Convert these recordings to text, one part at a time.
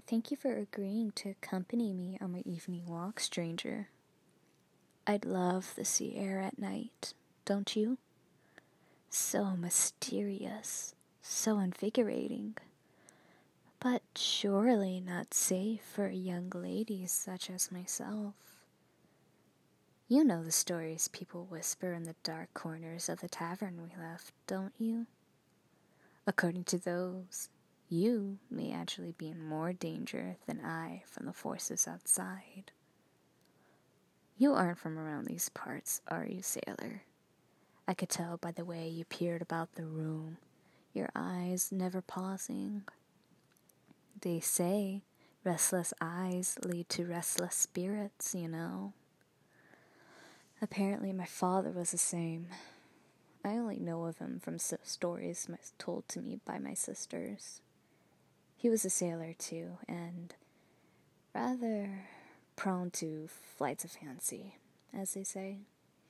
Thank you for agreeing to accompany me on my evening walk, stranger. I'd love the sea air at night, don't you? So mysterious, so invigorating, but surely not safe for a young lady such as myself. You know the stories people whisper in the dark corners of the tavern we left, don't you? According to those, you may actually be in more danger than I from the forces outside. You aren't from around these parts, are you, sailor? I could tell by the way you peered about the room, your eyes never pausing. They say restless eyes lead to restless spirits, you know. Apparently my father was the same. I only know of him from stories told to me by my sisters. He was a sailor too, and rather prone to flights of fancy, as they say.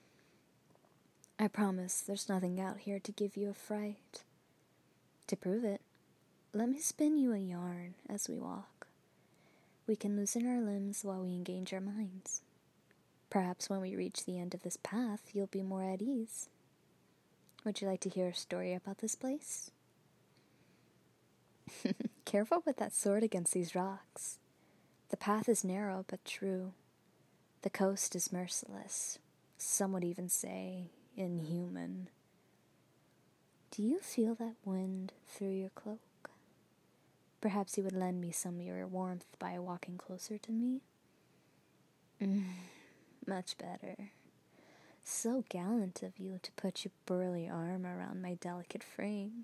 I promise there's nothing out here to give you a fright. To prove it, let me spin you a yarn as we walk. We can loosen our limbs while we engage our minds. Perhaps when we reach the end of this path, you'll be more at ease. Would you like to hear a story about this place? Careful with that sword against these rocks. The path is narrow but true. The coast is merciless. Some would even say inhuman. Do you feel that wind through your cloak? Perhaps you would lend me some of your warmth by walking closer to me? Much better. So gallant of you to put your burly arm around my delicate frame.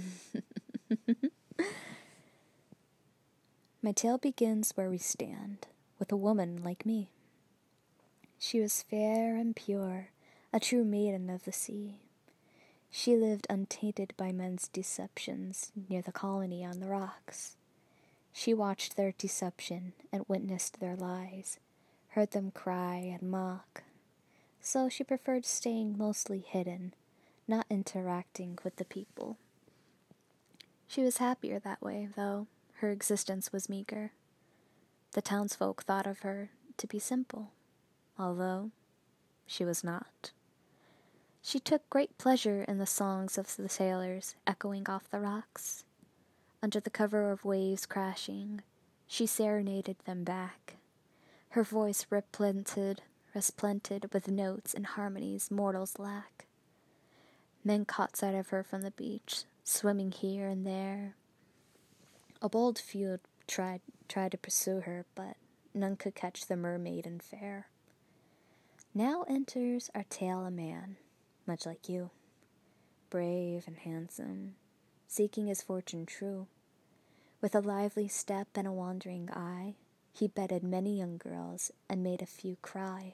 My tale begins where we stand, with a woman like me. She was fair and pure, a true maiden of the sea. She lived untainted by men's deceptions near the colony on the rocks. She watched their deception and witnessed their lies, heard them cry and mock. So she preferred staying mostly hidden, not interacting with the people. She was happier that way, though her existence was meager. The townsfolk thought of her to be simple, although she was not. She took great pleasure in the songs of the sailors echoing off the rocks. Under the cover of waves crashing, she serenaded them back. Her voice resplendent with notes and harmonies mortals lack. Men caught sight of her from the beach, swimming here and there. A bold few tried to pursue her, but none could catch the mermaiden fair. Now enters our tale a man, much like you, brave and handsome, seeking his fortune true. With a lively step and a wandering eye, he bedded many young girls and made a few cry.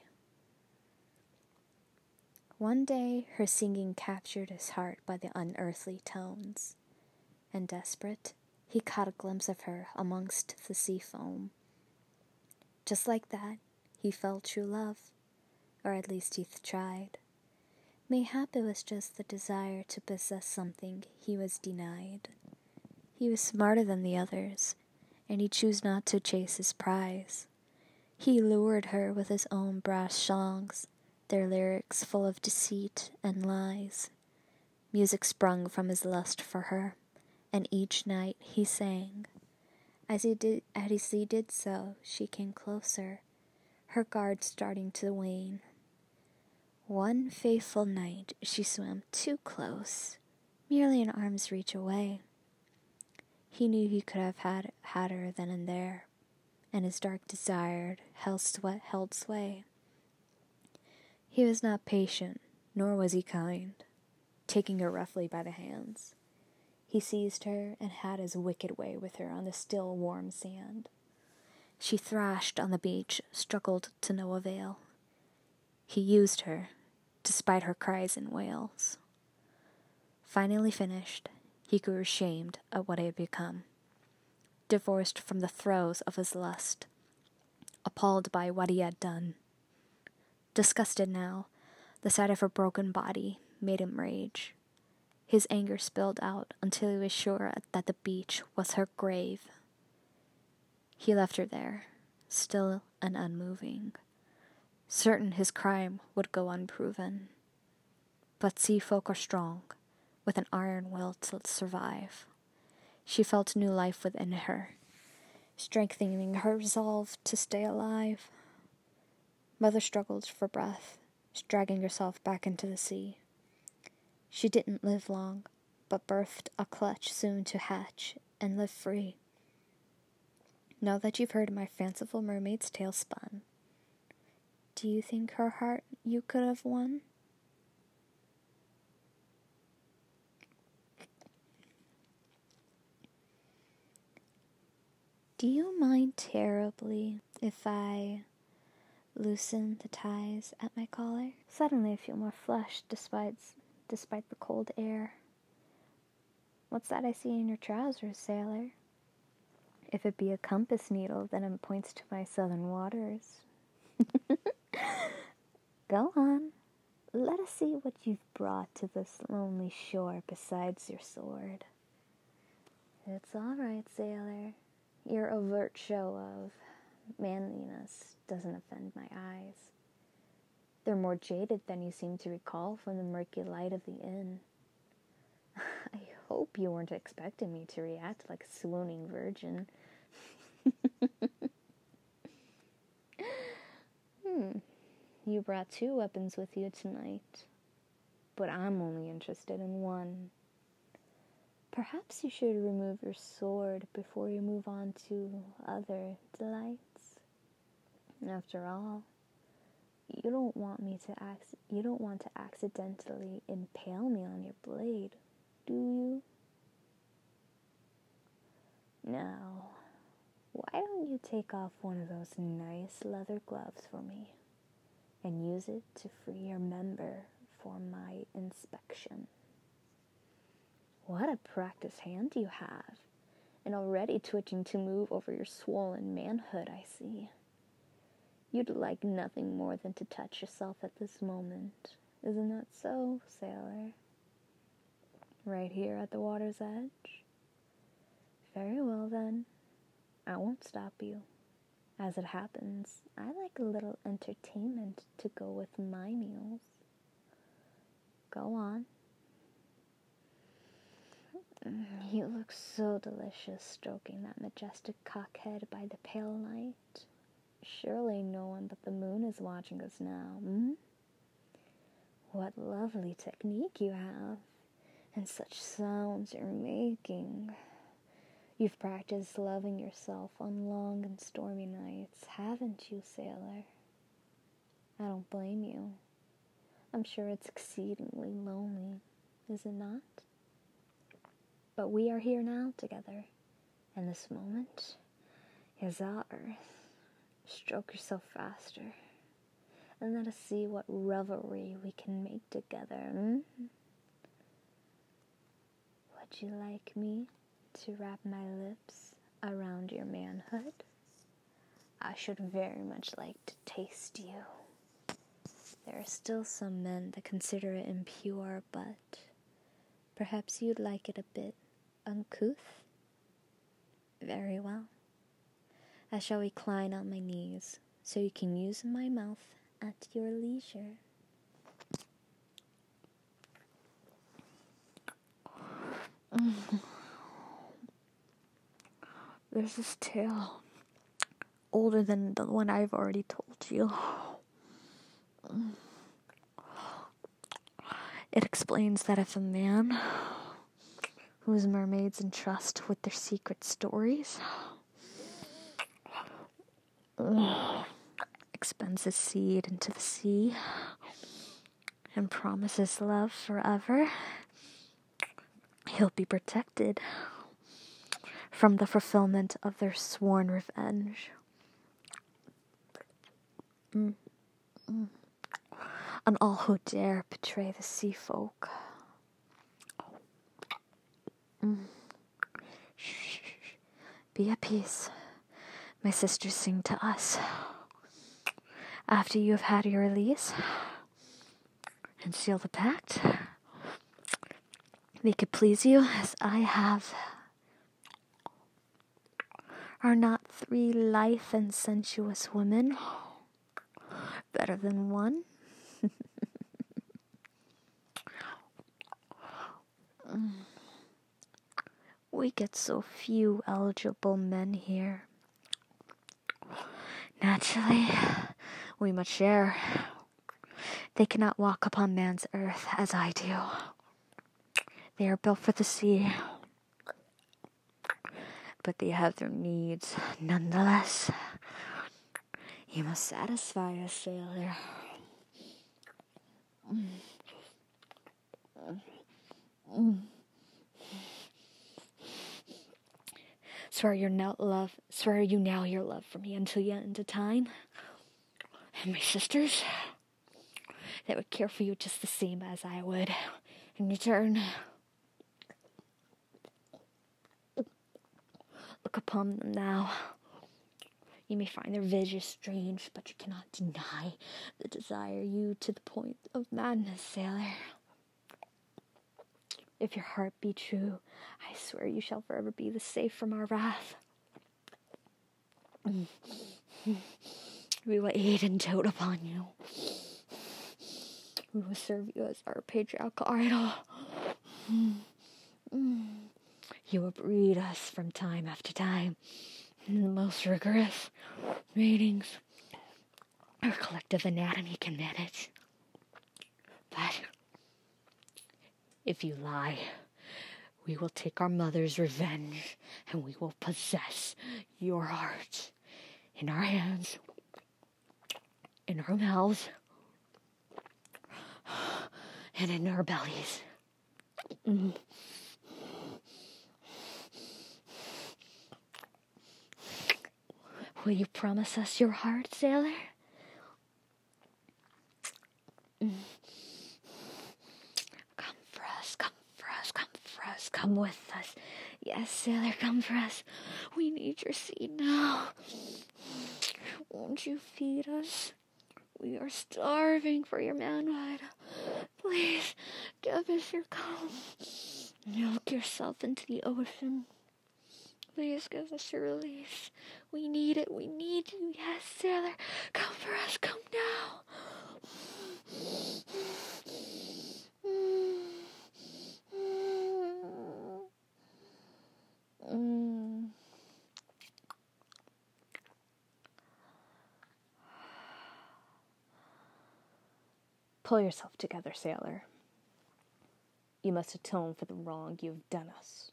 One day her singing captured his heart by the unearthly tones, and desperate, he caught a glimpse of her amongst the sea foam. Just like that, he felt true love, or at least he tried. Mayhap it was just the desire to possess something he was denied. He was smarter than the others, and he chose not to chase his prize. He lured her with his own brass songs, their lyrics full of deceit and lies. Music sprung from his lust for her, and each night he sang. As he did so, she came closer, her guard starting to wane. One fateful night she swam too close, merely an arm's reach away. He knew he could have had her then and there, and his dark desire held sway. He was not patient, nor was he kind, taking her roughly by the hands. He seized her and had his wicked way with her on the still warm sand. She thrashed on the beach, struggled to no avail. He used her, despite her cries and wails. Finally finished, he grew ashamed at what he had become, divorced from the throes of his lust, appalled by what he had done. Disgusted now, the sight of her broken body made him rage. His anger spilled out until he was sure that the beach was her grave. He left her there, still and unmoving, certain his crime would go unproven. But sea folk are strong, with an iron will to survive. She felt new life within her, strengthening her resolve to stay alive. Mother struggled for breath, dragging herself back into the sea. She didn't live long, but birthed a clutch soon to hatch and live free. Now that you've heard my fanciful mermaid's tale spun, do you think her heart you could have won? Do you mind terribly if I loosen the ties at my collar? Suddenly I feel more flushed despite the cold air. What's that I see in your trousers, sailor? If it be a compass needle, then it points to my southern waters. Go on. Let us see what you've brought to this lonely shore besides your sword. It's all right, sailor. Your overt show of manliness doesn't offend my eyes. They're more jaded than you seem to recall from the murky light of the inn. I hope you weren't expecting me to react like a swooning virgin. You brought 2 weapons with you tonight, but I'm only interested in one. Perhaps you should remove your sword before you move on to other delights. After all, you don't want to accidentally impale me on your blade, do you? Now, why don't you take off one of those nice leather gloves for me and use it to free your member for my inspection? What a practiced hand you have, and already twitching to move over your swollen manhood, I see. You'd like nothing more than to touch yourself at this moment, isn't that so, sailor? Right here at the water's edge? Very well then, I won't stop you. As it happens, I like a little entertainment to go with my meals. Go on. You look so delicious stroking that majestic cockhead by the pale light. Surely no one but the moon is watching us now, What lovely technique you have, and such sounds you're making. You've practiced loving yourself on long and stormy nights, haven't you, sailor? I don't blame you. I'm sure it's exceedingly lonely, is it not? But we are here now together, and this moment is ours. Stroke yourself faster, and let us see what revelry we can make together. Would you like me to wrap my lips around your manhood? I should very much like to taste you. There are still some men that consider it impure, but perhaps you'd like it a bit uncouth? Very well. I shall recline on my knees, so you can use my mouth at your leisure. There's this tale, older than the one I've already told you. It explains that if a man whose mermaids entrust with their secret stories expends his seed into the sea and promises love forever, he'll be protected from the fulfillment of their sworn revenge. On all who dare betray the sea folk. Shh. Be at peace. My sisters sing to us. After you have had your release and seal the pact, they could please you as I have. Are not 3 lithe and sensuous women better than one? We get so few eligible men here. Naturally, we must share. They cannot walk upon man's earth as I do. They are built for the sea. But they have their needs nonetheless. You must satisfy us, sailor. Swear you now your love for me until the end of time. And my sisters, they would care for you just the same as I would in return. Look upon them now. You may find their visage strange, but you cannot deny the desire you to the point of madness, sailor. If your heart be true, I swear you shall forever be the safe from our wrath. We will aid and dote upon you. We will serve you as our patriarchal idol. You will breed us from time after time in the most rigorous ratings our collective anatomy can manage. But if you lie, we will take our mother's revenge and we will possess your heart in our hands, in our mouths, and in our bellies. Will you promise us your heart, sailor? Come for us, come for us, come for us, come with us. Yes, sailor, come for us. We need your seed now. Won't you feed us? We are starving for your manhood. Please, give us your cum. Milk yourself into the ocean. Please give us your release. We need it. We need you. Yes, sailor. Come for us. Come now. Pull yourself together, sailor. You must atone for the wrong you've done us.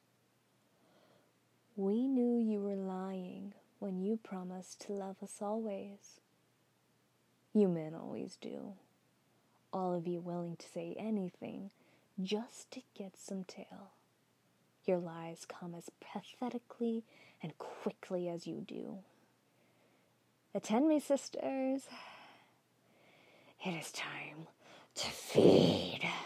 We knew you were lying when you promised to love us always. You men always do. All of you willing to say anything just to get some tail. Your lies come as pathetically and quickly as you do. Attend me, sisters. It is time to feed.